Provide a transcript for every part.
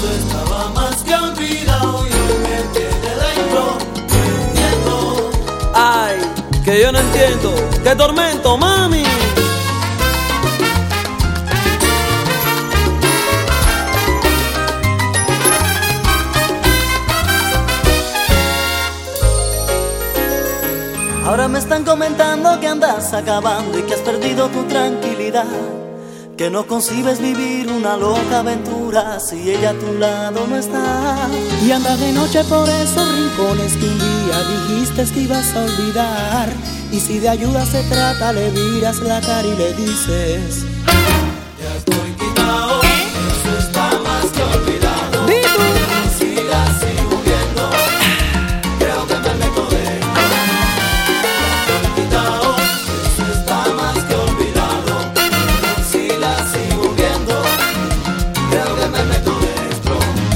estaba más que olvidado y hoy me tiene dentro, no entiendo. Ay, que yo no entiendo, qué tormento, mami. Ahora me están comentando que andas acabando y que has perdido tu tranquilidad, que no concibes vivir una loca aventura si ella a tu lado no está. Y anda de noche por esos rincones que un día dijiste que ibas a olvidar. Y si de ayuda se trata, le miras la cara y le dices: ya estoy quitado, eso está más que olvidado. ¡Vitu! Si la sigo viendo, creo que me meto dentro. Estoy quitado, eso está más que olvidado. Si la sigo viendo, creo que me meto dentro.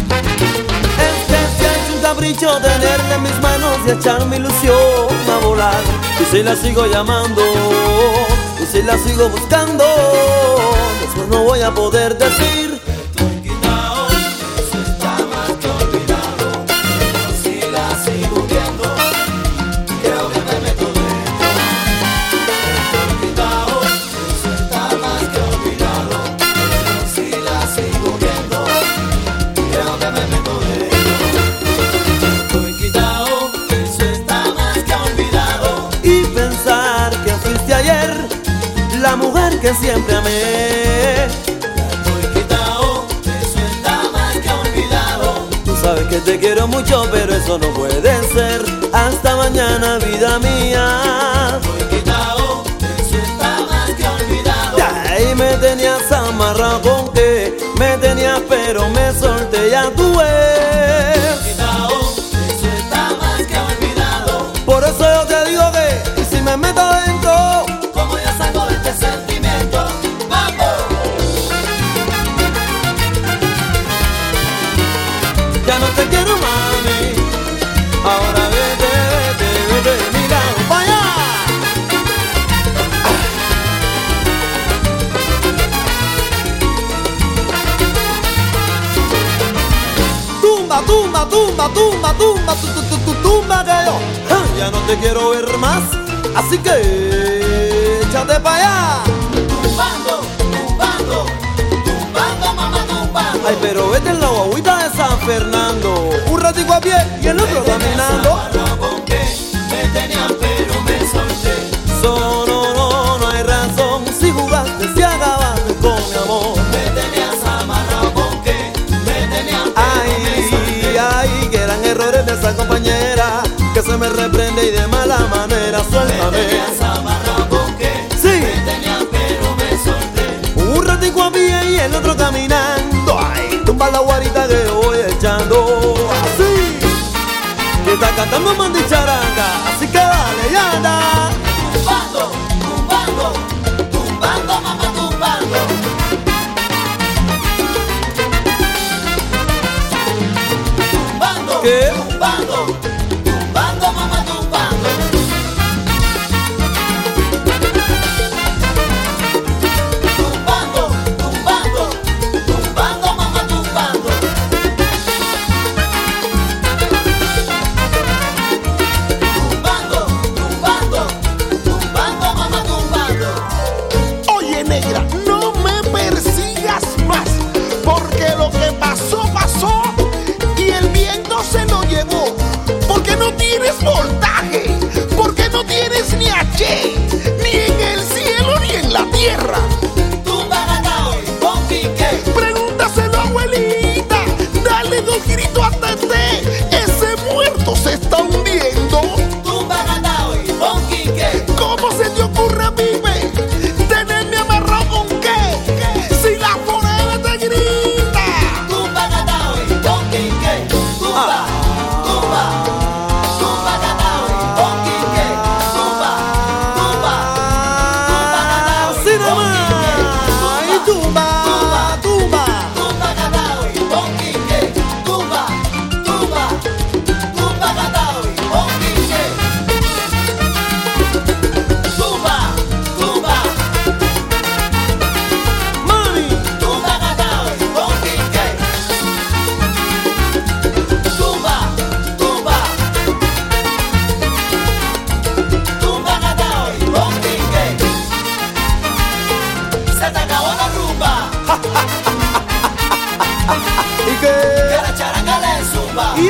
Es que se ha hecho un capricho tenerla en mis manos y echar mi ilusión a volar. Y si la sigo llamando, y si la sigo buscando, después no voy a poder decir: Estoy quitado, eso está más que olvidado. Si la sigo viendo, creo que me meto dentro. Estoy quitado, eso está más que olvidado. Si la sigo viendo, creo que me meto dentro. Estoy quitado, eso está más que olvidado. Y pensar que fuiste ayer la mujer que siempre amé. Estoy quitado, eso está más que olvidado. Tú sabes que te quiero mucho, pero eso no puede ser. Hasta mañana, vida mía. Estoy quitado, eso está más que olvidado. Ya ahí me tenías amarrado con que me tenías, pero me solté, ya tú ves. Quitado, eso está más que olvidado. Por eso yo te digo que, y si me meto adentro, Como ya saco de este sentimiento, vamos. ya no te quiero, mami. Ahora vete, vete, vete, mira, vaya. Tumba, tumba, tumba, tumba, tumba, tumba que yo ya no te quiero ver más. Así que échate pa' allá. Tumbando, tumbando, tumbando, mamá, tumbando. Ay, pero vete en la guaguita de San Fernando, un ratico a pie y el otro caminando. Amarrado con que me tenían pero me solté. No hay razón. Si jugaste, si acabaste con mi amor. Me tenías amarrado con que me tenían pero me solté. Ay, que eran errores de esa compañera que se me reprende y de mala manera. Me Suéltame. tenías amarrado con que Sí, me tenían pero me solté. un ratico a pie y el otro caminando. Ay, tumba la guarita que yo voy echando. Así que está cantando mandicharanga. Así que dale, ya anda. Tumbando, tumbando, tumbando, mamá, tumbando. Tumbando, ¿Qué? tumbando, tumbando, mamá, tumbando. Tumbando, tumbando, tumbando, mamá, tumbando.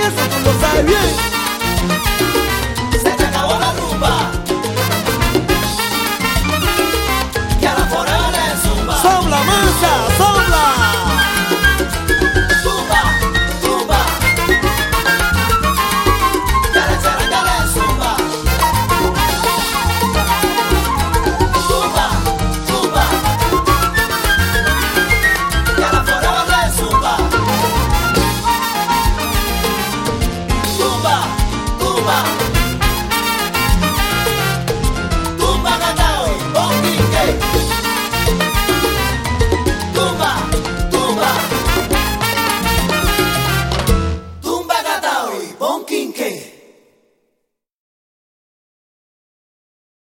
eso tú lo sabes bien.